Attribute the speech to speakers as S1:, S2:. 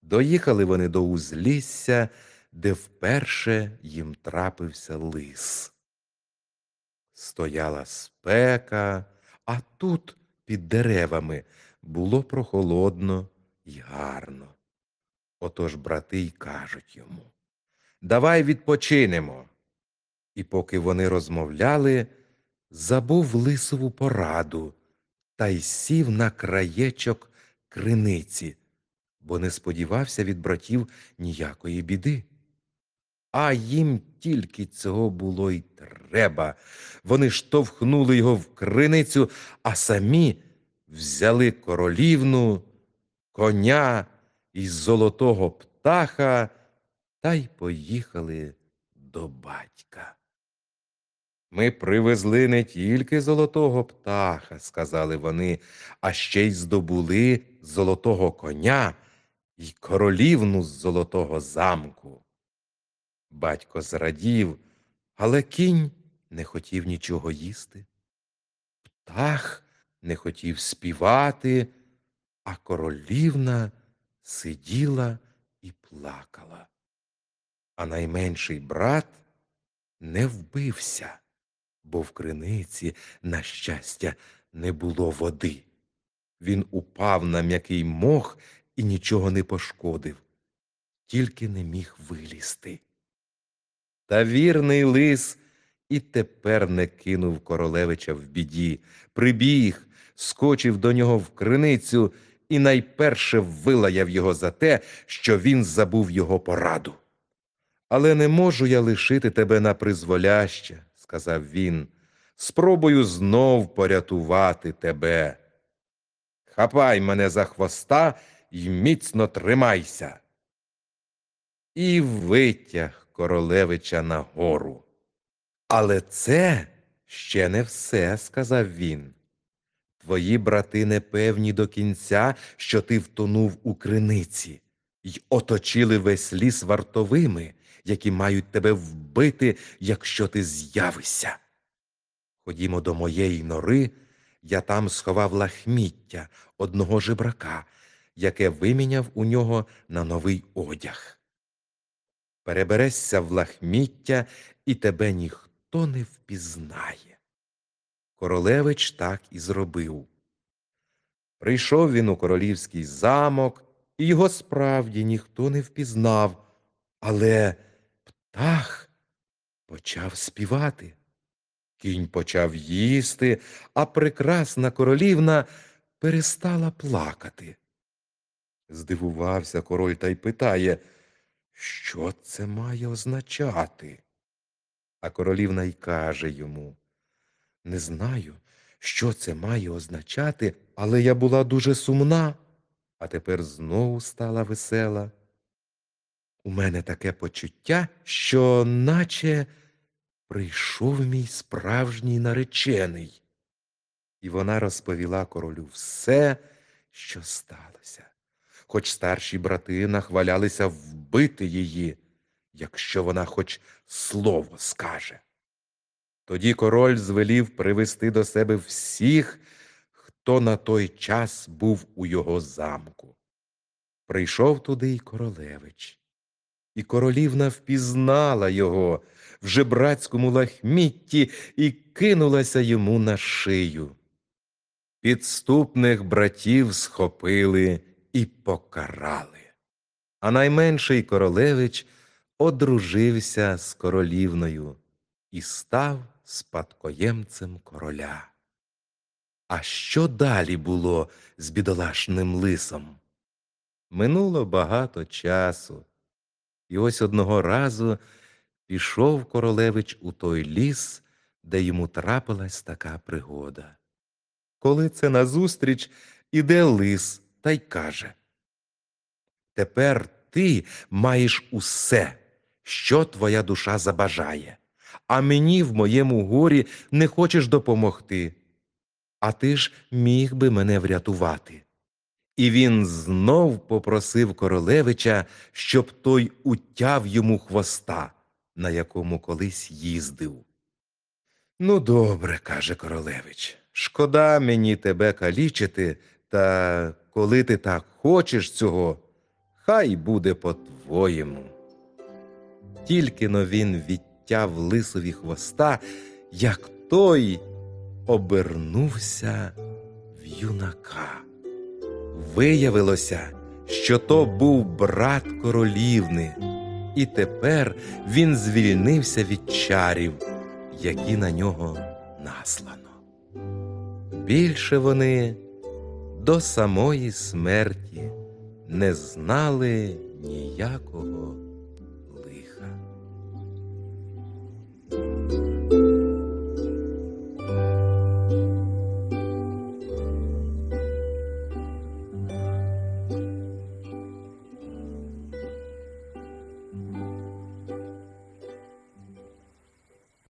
S1: Доїхали вони до узлісся, де вперше їм трапився лис. Стояла спека, а тут, під деревами, було прохолодно й гарно. Отож брати й кажуть йому: «Давай відпочинемо». І поки вони розмовляли, забув лисову пораду та й сів на краєчок криниці, бо не сподівався від братів ніякої біди. А їм тільки цього було й треба. Вони штовхнули його в криницю, а самі взяли королівну, коня і золотого птаха та й поїхали до батька. «Ми привезли не тільки золотого птаха, – сказали вони, – а ще й здобули золотого коня й королівну з золотого замку». Батько зрадів, але кінь не хотів нічого їсти. Птах не хотів співати, а королівна сиділа і плакала. А найменший брат не вбився, бо в криниці, на щастя, не було води. Він упав на м'який мох і нічого не пошкодив, тільки не міг вилізти. Та вірний лис і тепер не кинув королевича в біді. Прибіг, скочив до нього в криницю і найперше вилаяв його за те, що він забув його пораду. «Але не можу я лишити тебе напризволяще, – сказав він, – спробую знов порятувати тебе. Хапай мене за хвоста й міцно тримайся». І витяг королевича нагору. «Але це ще не все, – сказав він. Твої брати не певні до кінця, що ти втонув у криниці, й оточили весь ліс вартовими, які мають тебе вбити, якщо ти з'явишся. Ходімо до моєї нори, я там сховав лахміття одного жебрака, яке виміняв у нього на новий одяг. Переберешся в лахміття, і тебе ніхто не впізнає». Королевич так і зробив. Прийшов він у королівський замок, і його справді ніхто не впізнав, але птах почав співати. Кінь почав їсти, а прекрасна королівна перестала плакати. Здивувався король та й питає: «Що це має означати?» А королівна й каже йому: «Не знаю, що це має означати, але я була дуже сумна, а тепер знову стала весела. У мене таке почуття, що наче прийшов мій справжній наречений». І вона розповіла королю все, що сталося, хоч старші брати нахвалялися вбити її, якщо вона хоч слово скаже. Тоді король звелів привести до себе всіх, хто на той час був у його замку. Прийшов туди й королевич. І королівна впізнала його в жебрацькому лахмітті і кинулася йому на шию. Підступних братів схопили і покарали. А найменший королевич одружився з королівною і став спадкоємцем короля. А що далі було з бідолашним лисом? Минуло багато часу, і ось одного разу пішов королевич у той ліс, де йому трапилась така пригода. Коли це назустріч іде лис та й каже: «Тепер ти маєш усе, що твоя душа забажає, а мені в моєму горі не хочеш допомогти. А ти ж міг би мене врятувати». І він знов попросив королевича, щоб той утяв йому хвоста, на якому колись їздив. «Ну, добре, – каже королевич, – шкода мені тебе калічити, та коли ти так хочеш цього, хай буде по-твоєму. Тільки-но він відтяв лисові хвоста, як той обернувся в юнака. Виявилося, що то був брат королівни, і тепер він звільнився від чарів, які на нього наслано. Більше вони до самої смерті не знали ніякого